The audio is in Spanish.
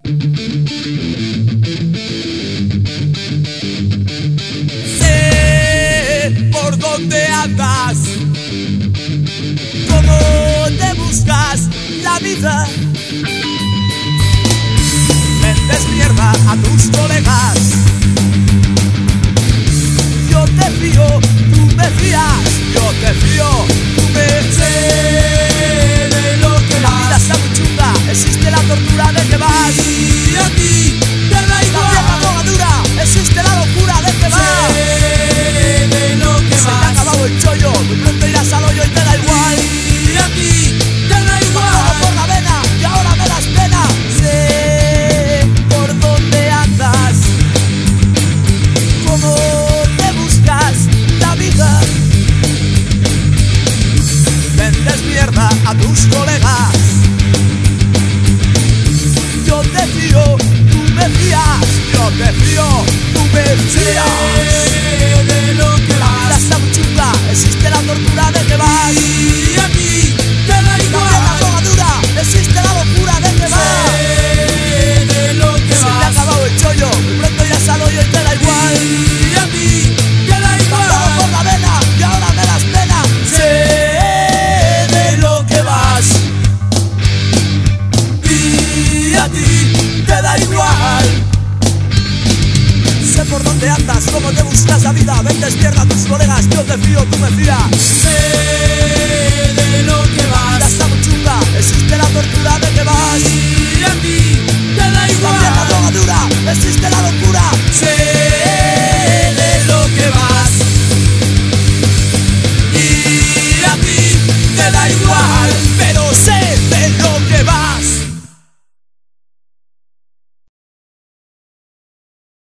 Sé por dónde andas, cómo te buscas la vida. Vendes mierda a tus colegas. Yo te fío, tú me fías. Yo te fío, tú me sé de lo que la vida está muy chunga. Existe la tortura de que vas y a ti te da igual. También la drogadura, existe la locura de que vas. Sé de lo que se vas. Se te ha acabado el chollo, muy pronto irás al hoyo y te da igual. Y a ti te da igual. Todo por la vena y ahora me das pena. Sé por dónde andas, cómo te buscas la vida. Vendes mierda a tus colegas. Yo te fío, tú me fías. Yo te fío, tú me fías. De lo que la vida está muy chunga. Existe la tortura de que vas y a ti te da igual. También la drogadura, existe la locura de que vas. De lo que se te ha acabado el chollo, muy pronto irás al hoyo y te da igual. Y a ti te da igual. Todo por la vena y ahora me das pena. Sé de lo que vas y a ti te da igual. Sé por dónde andas, cómo te buscas la vida. Vendes mierda a tus colegas. Yo te fío, tú me fías. Sé de lo que vas. La vida está muy chunga. Existe la tortura de que vas y a ti